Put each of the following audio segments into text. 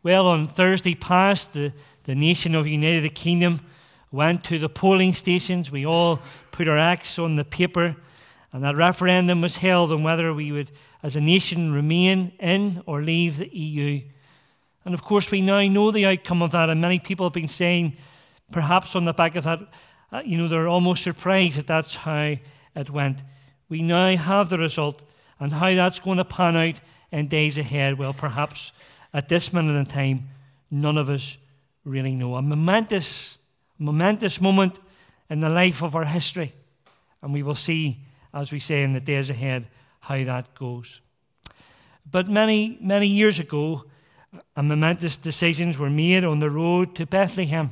Well, on Thursday past, the nation of United Kingdom went to the polling stations. We all put our acts on the paper, and that referendum was held on whether we would, as a nation, remain in or leave the EU. And of course, we now know the outcome of that, and many people have been saying, perhaps on the back of that, they're almost surprised that that's how it went. We now have the result, and how that's going to pan out in days ahead, well, perhaps at this minute in time, none of us really know. A momentous moment in the life of our history, and we will see, as we say, in the days ahead, how that goes. But many, many years ago, momentous decisions were made on the road to Bethlehem.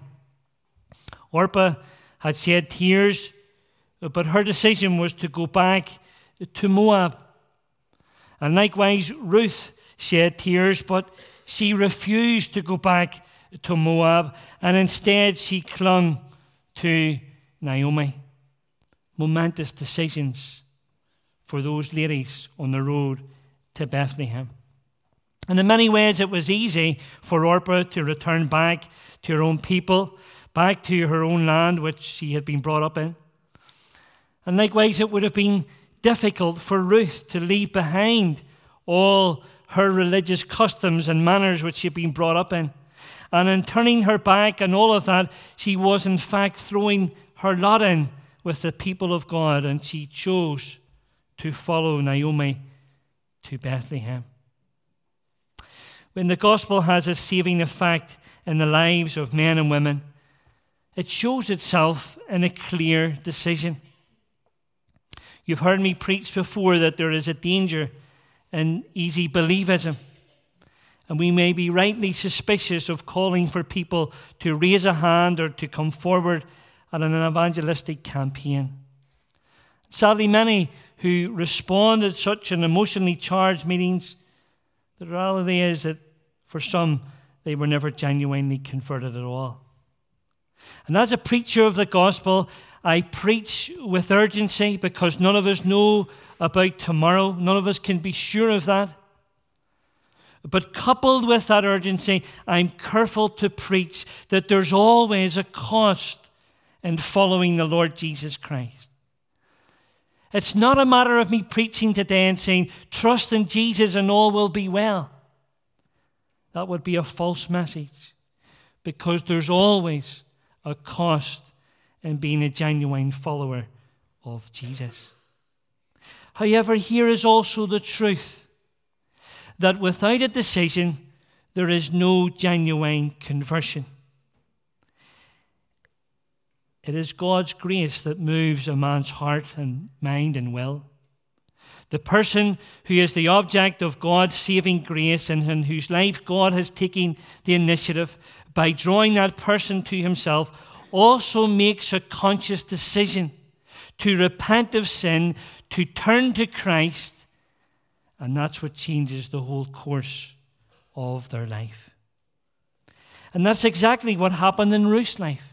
Orpah had shed tears, but her decision was to go back to Moab. And likewise, Ruth shed tears, but she refused to go back to Moab, and instead she clung to Naomi. Momentous decisions for those ladies on the road to Bethlehem. And in many ways, it was easy for Orpah to return back to her own people, back to her own land, which she had been brought up in. And likewise, it would have been difficult for Ruth to leave behind all her religious customs and manners which she had been brought up in. And in turning her back and all of that, she was in fact throwing her lot in with the people of God, and she chose to follow Naomi to Bethlehem. When the gospel has a saving effect in the lives of men and women, it shows itself in a clear decision. You've heard me preach before that there is a danger in easy believism, and we may be rightly suspicious of calling for people to raise a hand or to come forward at an evangelistic campaign. Sadly, many who respond at such an emotionally charged meetings, the reality is that for some, they were never genuinely converted at all. And as a preacher of the gospel, I preach with urgency because none of us know about tomorrow. None of us can be sure of that. But coupled with that urgency, I'm careful to preach that there's always a cost in following the Lord Jesus Christ. It's not a matter of me preaching today and saying, trust in Jesus and all will be well. That would be a false message, because there's always a cost in being a genuine follower of Jesus. However, here is also the truth that without a decision, there is no genuine conversion. It is God's grace that moves a man's heart and mind and will. The person who is the object of God's saving grace and in whose life God has taken the initiative by drawing that person to himself also makes a conscious decision to repent of sin, to turn to Christ, and that's what changes the whole course of their life. And that's exactly what happened in Ruth's life.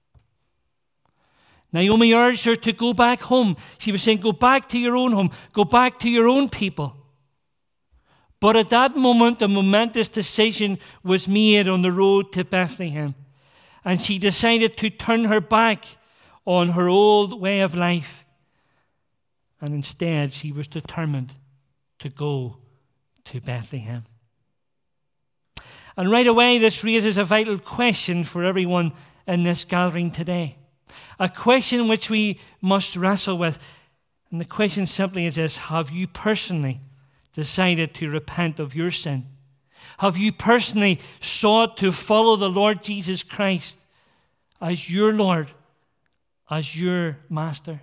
Naomi urged her to go back home. She was saying, go back to your own home. Go back to your own people. But at that moment, a momentous decision was made on the road to Bethlehem. And she decided to turn her back on her old way of life. And instead, she was determined to go to Bethlehem. And right away, this raises a vital question for everyone in this gathering today. A question which we must wrestle with. And the question simply is this: have you personally decided to repent of your sin? Have you personally sought to follow the Lord Jesus Christ as your Lord, as your Master?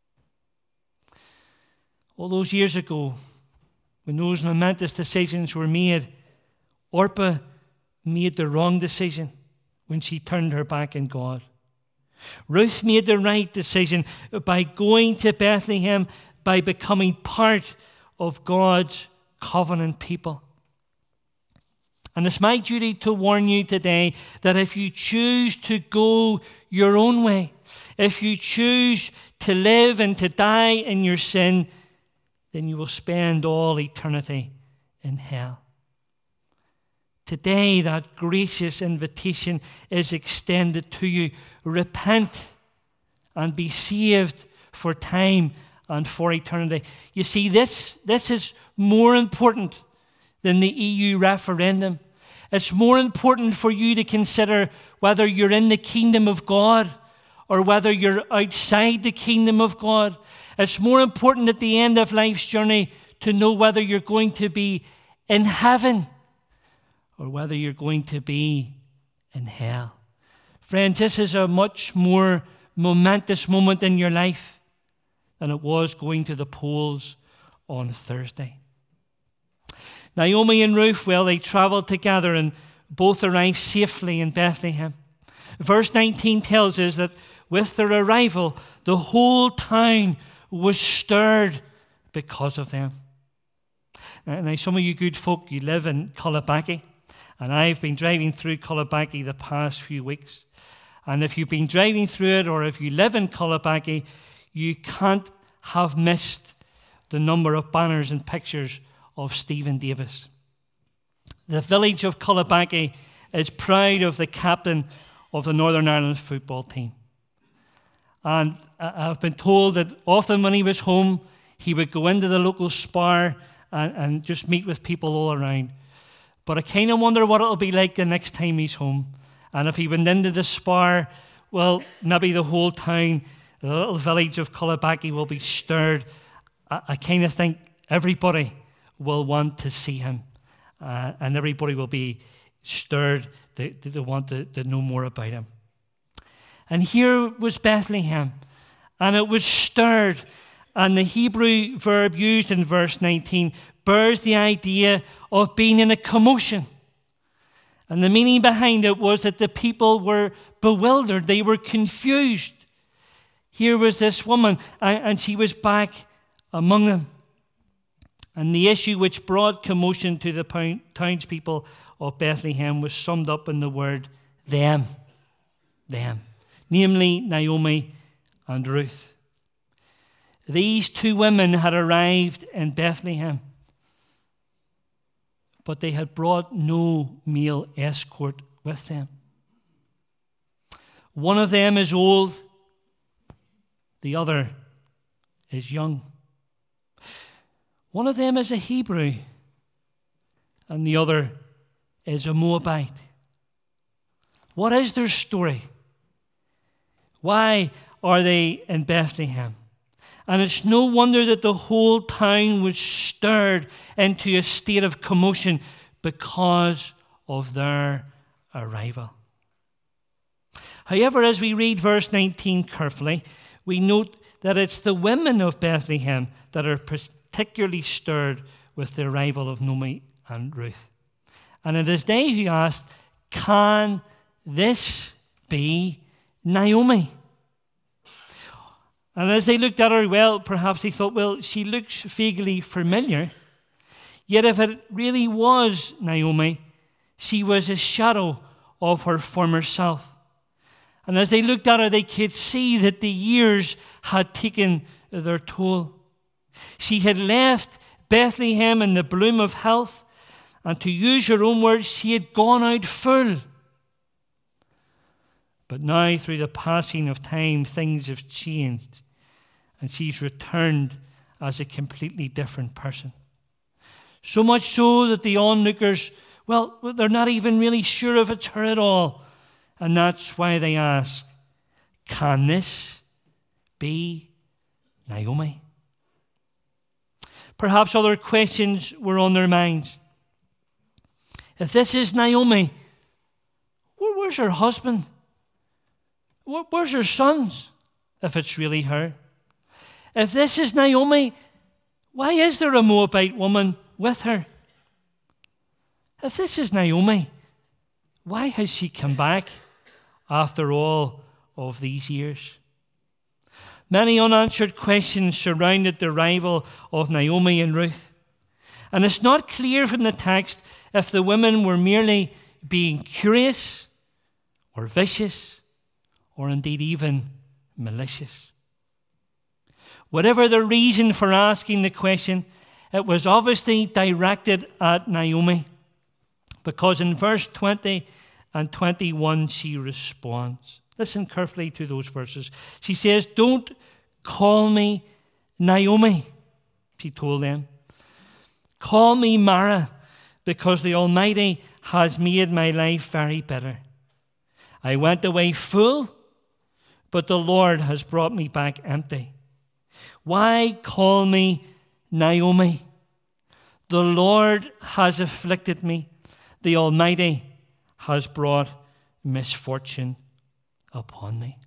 All those years ago, when those momentous decisions were made, Orpah made the wrong decision when she turned her back on God. Ruth made the right decision by going to Bethlehem, by becoming part of God's covenant people. And it's my duty to warn you today that if you choose to go your own way, if you choose to live and to die in your sin, then you will spend all eternity in hell. today that gracious invitation is extended to you. Repent and be saved for time and for eternity. You see, this is more important than the EU referendum. It's more important for you to consider whether you're in the kingdom of God or whether you're outside the kingdom of God. It's more important at the end of life's journey to know whether you're going to be in heaven or whether you're going to be in hell. Friends, this is a much more momentous moment in your life than it was going to the polls on Thursday. Naomi and Ruth, well, they traveled together and both arrived safely in Bethlehem. Verse 19 tells us that with their arrival, the whole town was stirred because of them. Now, some of you good folk, you live in Culabaki, and I've been driving through Culabaki the past few weeks. And if you've been driving through it, or if you live in Culabaki, you can't have missed the number of banners and pictures of Stephen Davis. The village of Culabaki is proud of the captain of the Northern Ireland football team. And I've been told that often when he was home, he would go into the local Spar and just meet with people all around. But I kind of wonder what it'll be like the next time he's home. And if he went into the Spar, well, maybe the whole town, the little village of Culabaki will be stirred. I kind of think everybody will want to see him. And everybody will be stirred. They want to know more about him. And here was Bethlehem. And it was stirred. And the Hebrew verb used in verse 19 bears the idea of being in a commotion. And the meaning behind it was that the people were bewildered. They were confused. Here was this woman, and she was back among them. And the issue which brought commotion to the townspeople of Bethlehem was summed up in the word them. Them. Namely, Naomi and Ruth. These two women had arrived in Bethlehem, but they had brought no male escort with them. One of them is old, the other is young. One of them is a Hebrew, and the other is a Moabite. What is their story? Why are they in Bethlehem? And it's no wonder that the whole town was stirred into a state of commotion because of their arrival. However, as we read verse 19 carefully, we note that it's the women of Bethlehem that are particularly stirred with the arrival of Naomi and Ruth. And it is they who asked, "Can this be Naomi?" And as they looked at her, well, perhaps they thought, well, she looks vaguely familiar. Yet if it really was Naomi, she was a shadow of her former self. And as they looked at her, they could see that the years had taken their toll. She had left Bethlehem in the bloom of health, and to use her own words, she had gone out full. But now, through the passing of time, things have changed, and she's returned as a completely different person. So much so that the onlookers, well, they're not even really sure if it's her at all. And that's why they ask, "Can this be Naomi?" Perhaps other questions were on their minds. If this is Naomi, where's her husband? Where's her sons, if it's really her? If this is Naomi, why is there a Moabite woman with her? If this is Naomi, why has she come back after all of these years? Many unanswered questions surrounded the arrival of Naomi and Ruth. And it's not clear from the text if the women were merely being curious or vicious or indeed even malicious. Whatever the reason for asking the question, it was obviously directed at Naomi. Because in verse 20 and 21, she responds. Listen carefully to those verses. She says, "Don't call me Naomi," she told them. "Call me Mara, because the Almighty has made my life very bitter. I went away full, but the Lord has brought me back empty. Why call me Naomi? The Lord has afflicted me. The Almighty has brought misfortune upon me."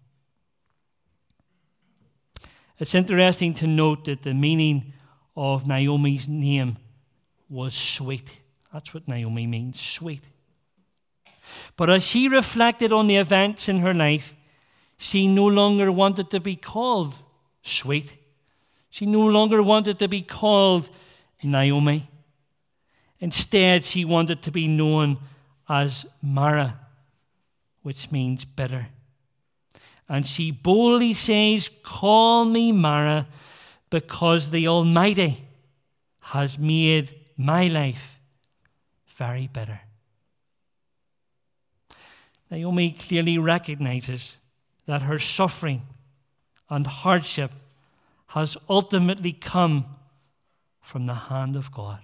It's interesting to note that the meaning of Naomi's name was sweet. That's what Naomi means, sweet. But as she reflected on the events in her life, she no longer wanted to be called sweet. She no longer wanted to be called Naomi. Instead, she wanted to be known as Mara, which means bitter. And she boldly says, "Call me Mara, because the Almighty has made my life very bitter." Naomi clearly recognizes that her suffering and hardship has ultimately come from the hand of God.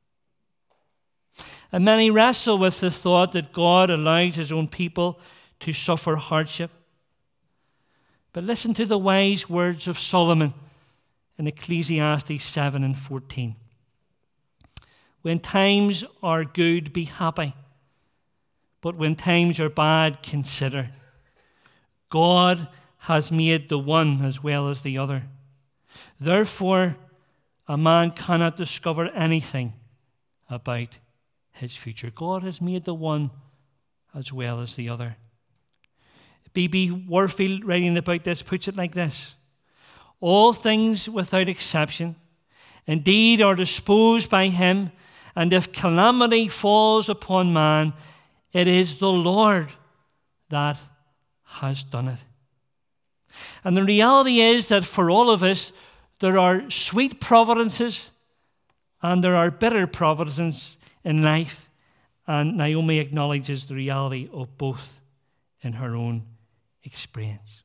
And many wrestle with the thought that God allows his own people to suffer hardship. But listen to the wise words of Solomon in Ecclesiastes 7 and 14. "When times are good, be happy. But when times are bad, consider. God has made the one as well as the other. Therefore, a man cannot discover anything about his future." God has made the one as well as the other. B.B. Warfield, writing about this, puts it like this: "All things without exception indeed are disposed by him, and if calamity falls upon man, it is the Lord that has done it." And the reality is that for all of us, there are sweet providences and there are bitter providences in life, and Naomi acknowledges the reality of both in her own experience.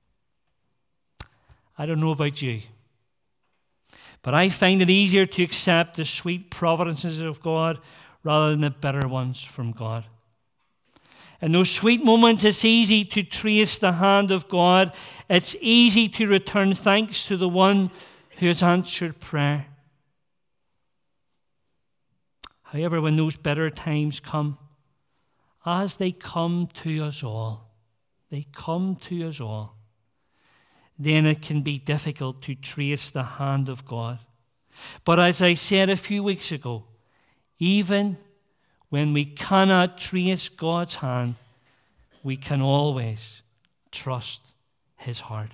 I don't know about you, but I find it easier to accept the sweet providences of God rather than the bitter ones from God. In those sweet moments, it's easy to trace the hand of God. It's easy to return thanks to the one who has answered prayer. However, when those bitter times come, as they come to us all, then it can be difficult to trace the hand of God. But as I said a few weeks ago, even when we cannot trace God's hand, we can always trust his heart.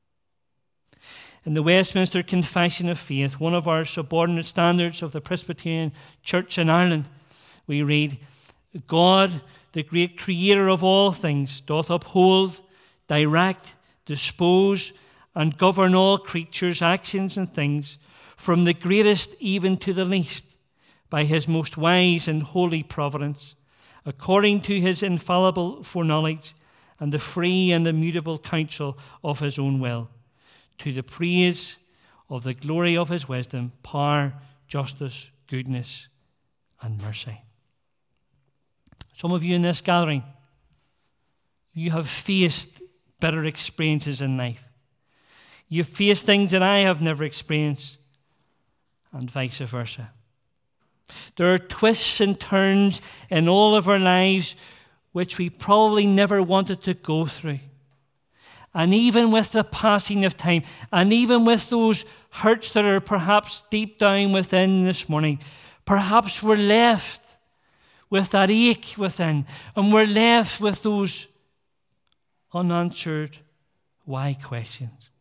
In the Westminster Confession of Faith, one of our subordinate standards of the Presbyterian Church in Ireland, we read, "God, the great creator of all things, doth uphold, direct, dispose, and govern all creatures, actions, and things, from the greatest even to the least, by his most wise and holy providence, according to his infallible foreknowledge, and the free and immutable counsel of his own will, to the praise of the glory of his wisdom, power, justice, goodness, and mercy." Some of you in this gathering, you have faced bitter experiences in life. You've faced things that I have never experienced, and vice versa. There are twists and turns in all of our lives which we probably never wanted to go through. And even with the passing of time, and even with those hurts that are perhaps deep down within this morning, perhaps we're left with that ache within, and we're left with those unanswered why questions.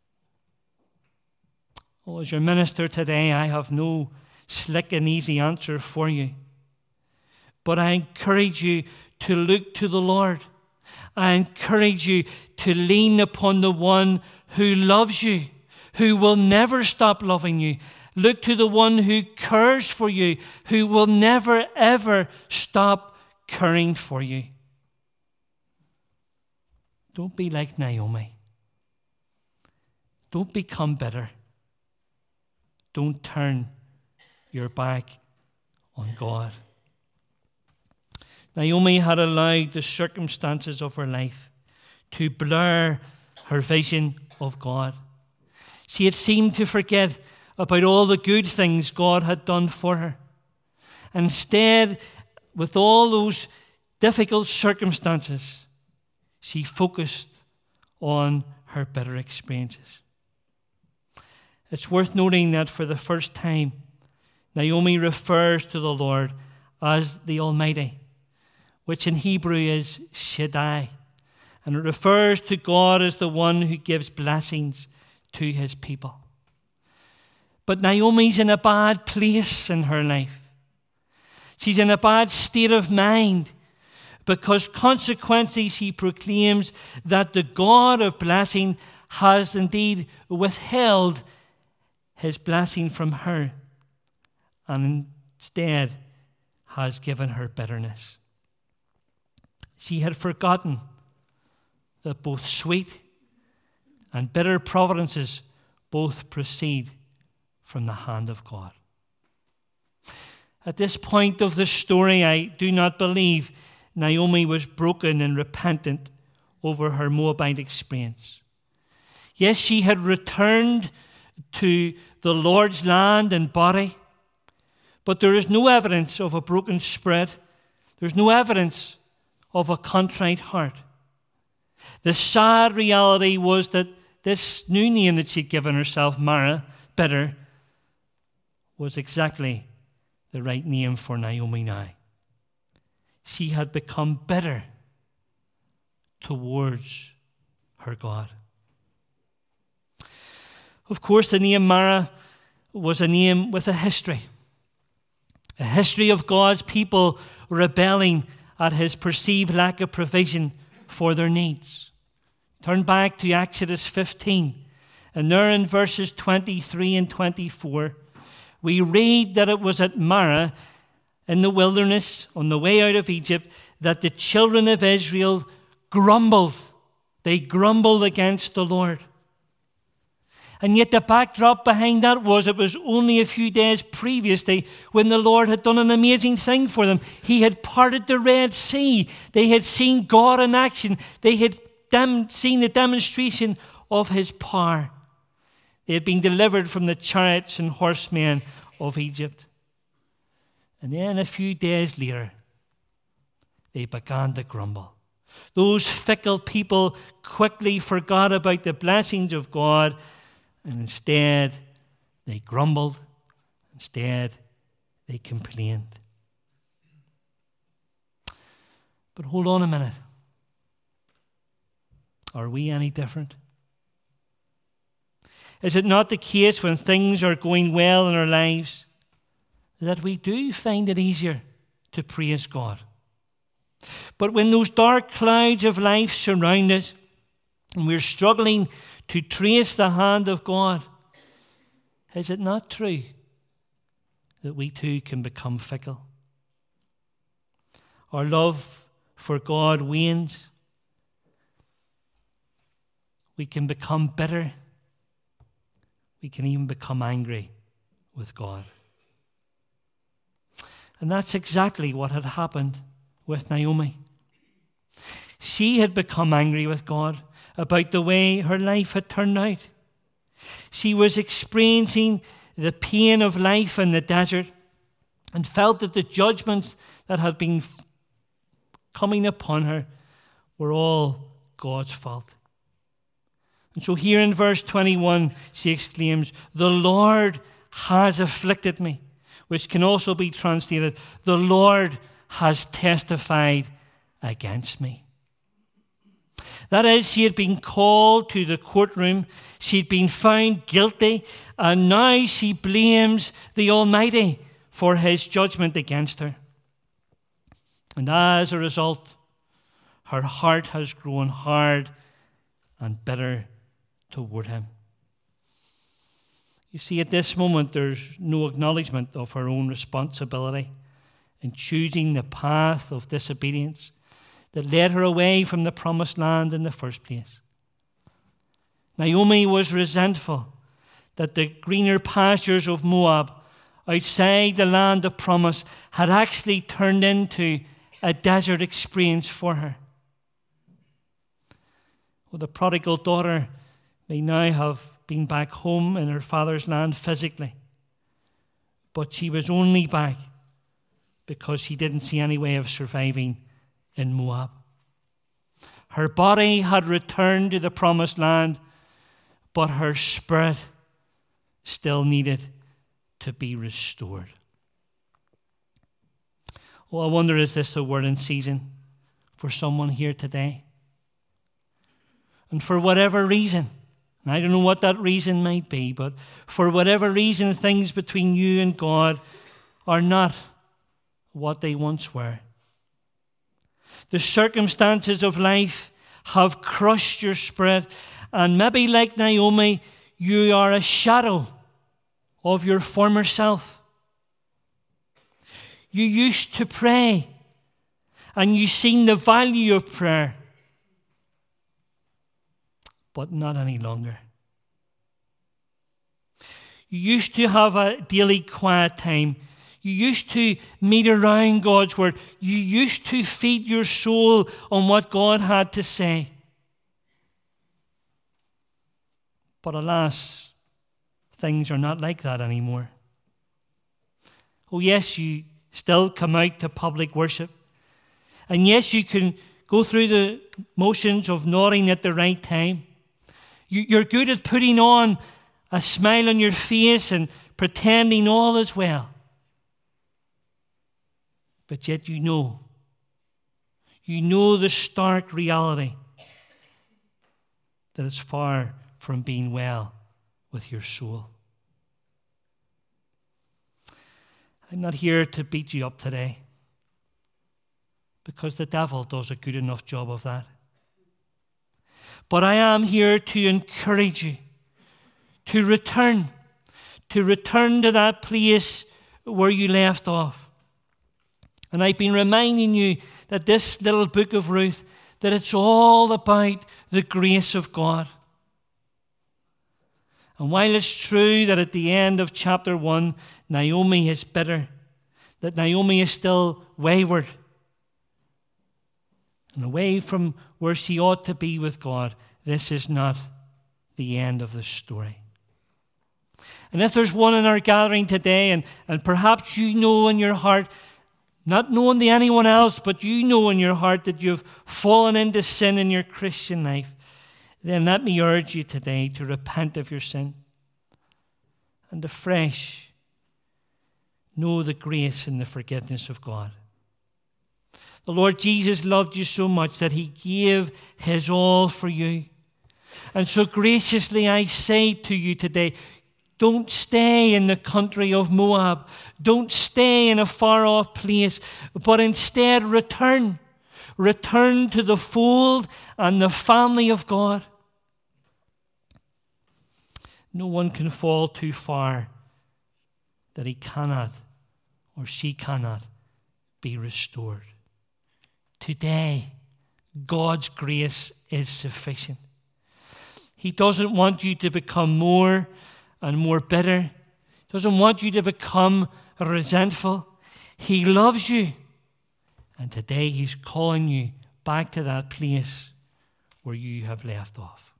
Oh, as your minister today, I have no slick and easy answer for you. But I encourage you to look to the Lord. I encourage you to lean upon the one who loves you, who will never stop loving you. Look to the one who cares for you, who will never, ever stop caring for you. Don't be like Naomi. Don't become bitter. Don't turn your back on God. Naomi had allowed the circumstances of her life to blur her vision of God. She had seemed to forget about all the good things God had done for her. Instead, with all those difficult circumstances, she focused on her bitter experiences. It's worth noting that for the first time, Naomi refers to the Lord as the Almighty, which in Hebrew is Shaddai. And it refers to God as the one who gives blessings to his people. But Naomi's in a bad place in her life. She's in a bad state of mind because consequently she proclaims that the God of blessing has indeed withheld his blessing from her and instead has given her bitterness. She had forgotten that both sweet and bitter providences both proceed from the hand of God. At this point of the story, I do not believe Naomi was broken and repentant over her Moabite experience. Yes, she had returned to the Lord's land and body, but there is no evidence of a broken spirit. There's no evidence of a contrite heart. The sad reality was that this new name that she'd given herself, Mara, bitter, was exactly the right name for Naomi now. She had become bitter towards her God. Of course, the name Mara was a name with a history of God's people rebelling at his perceived lack of provision for their needs. Turn back to Exodus 15, and there in verses 23 and 24, we read that it was at Mara in the wilderness on the way out of Egypt that the children of Israel grumbled. They grumbled against the Lord. And yet the backdrop behind that was it was only a few days previously when the Lord had done an amazing thing for them. He had parted the Red Sea. They had seen God in action. They had seen the demonstration of his power. They had been delivered from the chariots and horsemen of Egypt. And then a few days later, they began to grumble. Those fickle people quickly forgot about the blessings of God, and instead they grumbled. Instead, they complained. But hold on a minute. Are we any different? Is it not the case when things are going well in our lives that we do find it easier to praise God? But when those dark clouds of life surround us and we're struggling to trace the hand of God, is it not true that we too can become fickle? Our love for God wanes. We can become bitter. We can even become angry with God. And that's exactly what had happened with Naomi. She had become angry with God about the way her life had turned out. She was experiencing the pain of life in the desert and felt that the judgments that had been coming upon her were all God's fault. And so here in verse 21, she exclaims, "The Lord has afflicted me," which can also be translated, "The Lord has testified against me." That is, she had been called to the courtroom, she'd been found guilty, and now she blames the Almighty for his judgment against her. And as a result, her heart has grown hard and bitter toward him. You see, at this moment, there's no acknowledgement of her own responsibility in choosing the path of disobedience that led her away from the promised land in the first place. Naomi was resentful that the greener pastures of Moab outside the land of promise had actually turned into a desert experience for her. Well, the prodigal daughter may now have been back home in her father's land physically, but she was only back because she didn't see any way of surviving in Moab. Her body had returned to the promised land, but her spirit still needed to be restored. Oh, I wonder, is this a word in season for someone here today? And for whatever reason, and I don't know what that reason might be, but for whatever reason, things between you and God are not what they once were. The circumstances of life have crushed your spirit, and maybe like Naomi, you are a shadow of your former self. You used to pray, and you seen the value of prayer, but not any longer. You used to have a daily quiet time. You used to meet around God's word. You used to feed your soul on what God had to say. But alas, things are not like that anymore. Oh yes, you still come out to public worship. And yes, you can go through the motions of nodding at the right time. You're good at putting on a smile on your face and pretending all is well. But yet you know the stark reality that it's far from being well with your soul. I'm not here to beat you up today, because the devil does a good enough job of that. But I am here to encourage you to return to that place where you left off. And I've been reminding you that this little book of Ruth, that it's all about the grace of God. And while it's true that at the end of chapter 1, Naomi is bitter, that Naomi is still wayward and away from where she ought to be with God, this is not the end of the story. And if there's one in our gathering today, and perhaps you know in your heart, not known to anyone else, but you know in your heart that you've fallen into sin in your Christian life, then let me urge you today to repent of your sin and afresh know the grace and the forgiveness of God. The Lord Jesus loved you so much that he gave his all for you. And so graciously I say to you today, don't stay in the country of Moab. Don't stay in a far-off place, but instead return. Return to the fold and the family of God. No one can fall too far that he cannot or she cannot be restored. Today, God's grace is sufficient. He doesn't want you to become more and more bitter. He doesn't want you to become resentful. He loves you. And today he's calling you back to that place where you have left off.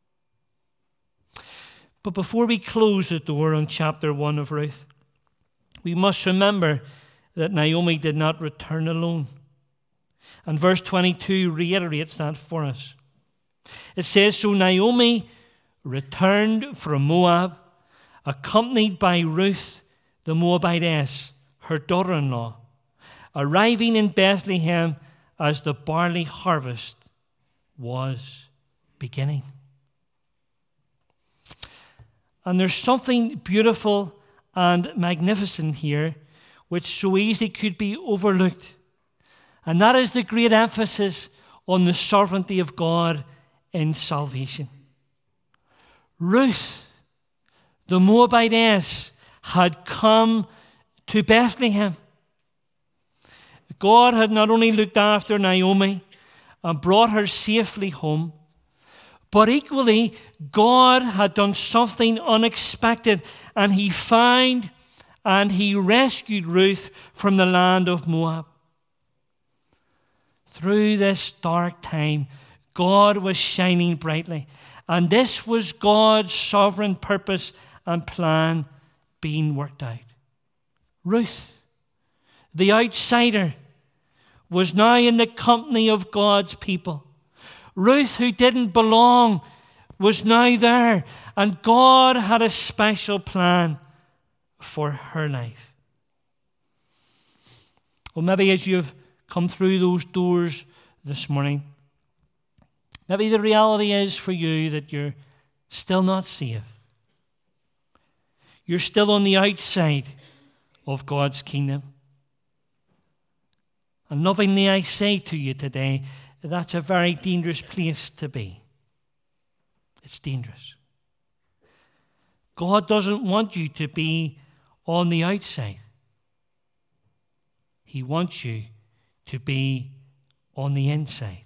But before we close the door on chapter 1 of Ruth, we must remember that Naomi did not return alone. And verse 22 reiterates that for us. It says, so Naomi returned from Moab, accompanied by Ruth the Moabitess, her daughter-in-law, arriving in Bethlehem as the barley harvest was beginning. And there's something beautiful and magnificent here which so easily could be overlooked. And that is the great emphasis on the sovereignty of God in salvation. Ruth, the Moabitess, had come to Bethlehem. God had not only looked after Naomi and brought her safely home, but equally, God had done something unexpected, and he found and he rescued Ruth from the land of Moab. Through this dark time, God was shining brightly, and this was God's sovereign purpose and plan being worked out. Ruth, the outsider, was now in the company of God's people. Ruth, who didn't belong, was now there, and God had a special plan for her life. Well, maybe as you've come through those doors this morning, maybe the reality is for you that you're still not saved. You're still on the outside of God's kingdom. And lovingly, I say to you today, that's a very dangerous place to be. It's dangerous. God doesn't want you to be on the outside. He wants you to be on the inside.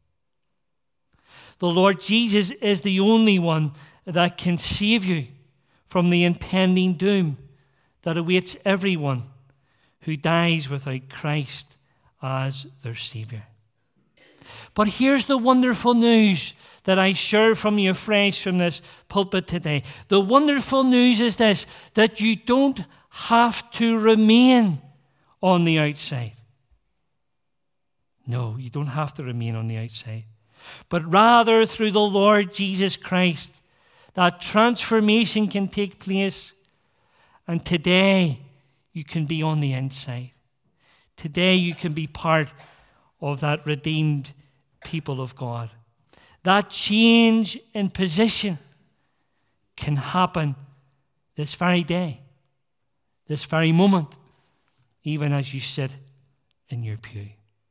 The Lord Jesus is the only one that can save you from the impending doom that awaits everyone who dies without Christ as their Savior. But here's the wonderful news that I share from you afresh from this pulpit today. The wonderful news is this, that you don't have to remain on the outside. No, you don't have to remain on the outside. But rather, through the Lord Jesus Christ, that transformation can take place. And today, you can be on the inside. Today, you can be part of that redeemed people of God. That change in position can happen this very day, this very moment, even as you sit in your pew.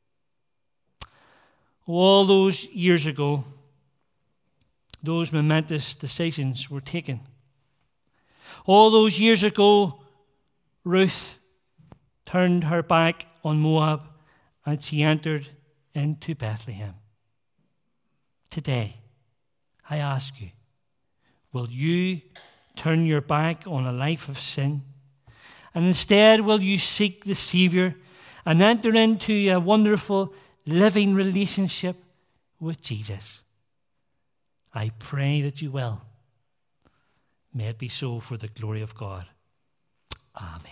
All those years ago, those momentous decisions were taken. All those years ago, Ruth turned her back on Moab and she entered into Bethlehem. Today, I ask you, will you turn your back on a life of sin? And instead, will you seek the Savior and enter into a wonderful living relationship with Jesus? I pray that you will. May it be so for the glory of God. Amen.